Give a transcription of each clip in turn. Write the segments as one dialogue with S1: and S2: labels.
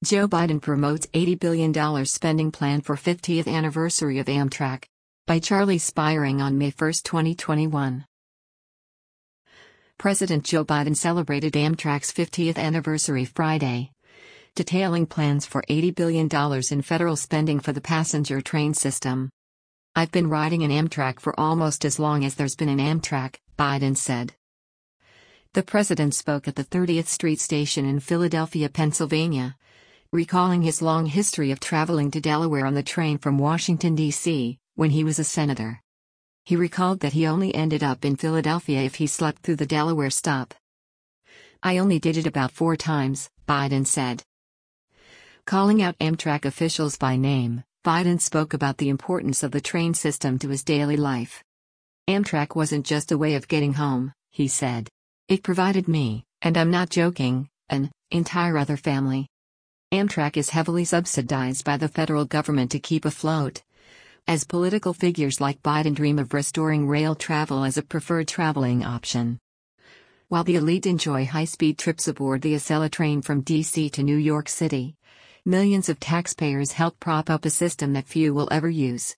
S1: Joe Biden promotes $80 billion spending plan for 50th anniversary of Amtrak. By Charlie Spiring on May 1, 2021. President Joe Biden celebrated Amtrak's 50th anniversary Friday, detailing plans for $80 billion in federal spending for the passenger train system. "I've been riding an Amtrak for almost as long as there's been an Amtrak," Biden said. The president spoke at the 30th Street Station in Philadelphia, Pennsylvania, recalling his long history of traveling to Delaware on the train from Washington, D.C., when he was a senator. He recalled that he only ended up in Philadelphia if he slept through the Delaware stop. "I only did it about 4 times, Biden said. Calling out Amtrak officials by name, Biden spoke about the importance of the train system to his daily life. "Amtrak wasn't just a way of getting home," he said. "It provided me, and I'm not joking, an entire other family." Amtrak is heavily subsidized by the federal government to keep afloat, as political figures like Biden dream of restoring rail travel as a preferred traveling option. While the elite enjoy high-speed trips aboard the Acela train from D.C. to New York City, millions of taxpayers help prop up a system that few will ever use.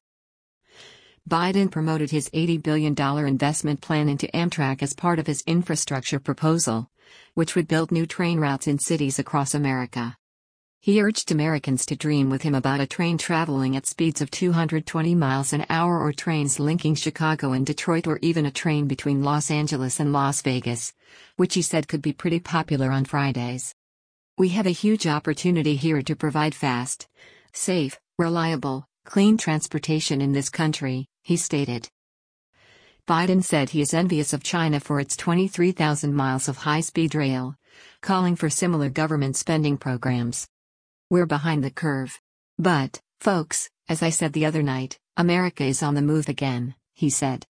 S1: Biden promoted his $80 billion investment plan into Amtrak as part of his infrastructure proposal, which would build new train routes in cities across America. He urged Americans to dream with him about a train traveling at speeds of 220 miles an hour, or trains linking Chicago and Detroit, or even a train between Los Angeles and Las Vegas, which he said could be pretty popular on Fridays. "We have a huge opportunity here to provide fast, safe, reliable, clean transportation in this country," he stated. Biden said he is envious of China for its 23,000 miles of high-speed rail, calling for similar government spending programs. "We're behind the curve. But, folks, as I said the other night, America is on the move again," he said.